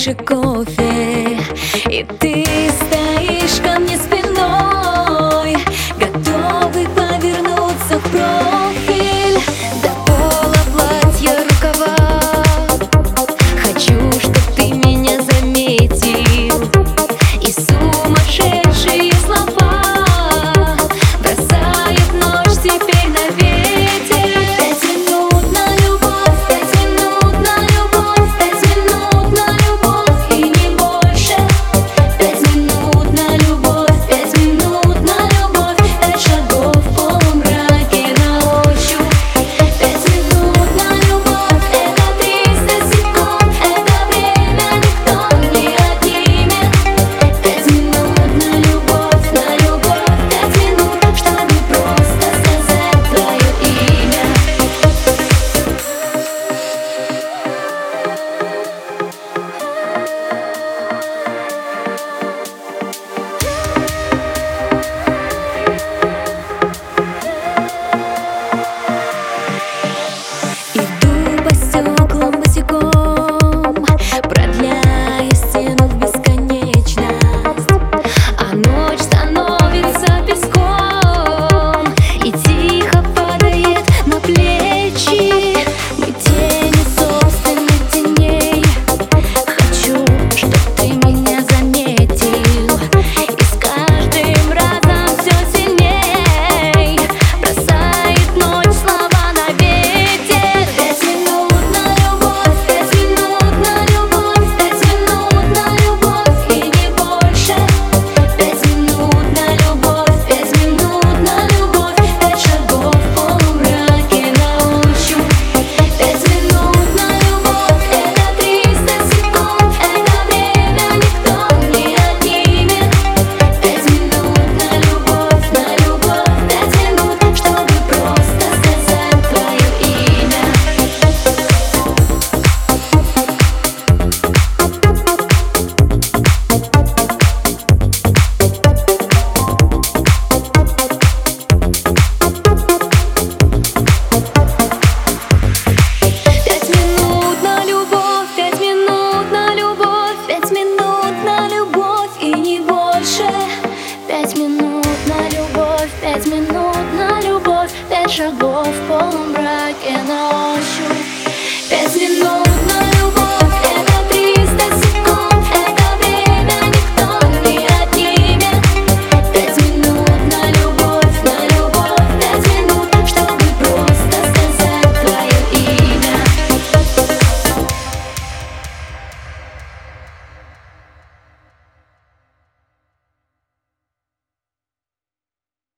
больше кофе, и ты стоишь ко мне спиной, готовый повернуться в профиль. До пола платья рукава, хочу, чтоб ты меня заметил, и сумасшедшие слова бросает ночь теперь на ветер. 5 минут на любовь, 5 минут на любовь, 5 минут на любовь и не больше. 5 минут на любовь, 5 минут на любовь, 5 шагов в полумраке на ощупь. 5 минут на любовь, это 300 секунд, это время никто не отнимет. 5 минут на любовь, 5 минут, чтобы просто сказать твое имя. Иду по стеклам босиком, продляя стену в бесконечность, а ночь становится песком и тихо падает на плечи. Мы тени собственных теней. Хочу, чтоб ты меня заметил, и с каждым разом все сильней бросает ночь слова на ветер. 5 минут на любовь, 5 минут на любовь, 5 минут на любовь и не больше. 5 минут на любовь, 5 минут на любовь, 5 шагов в полумраке на ощупь. 5 минут на любовь, это 300 секунд, это время никто не отнимет. 5 минут на любовь, 5 минут, чтобы просто сказать твое имя. Пять минут на любовь, 5 минут на любовь, 5 минут на любовь и не больше. 5 минут на любовь, 5 минут на любовь, 5 шагов в полумраке на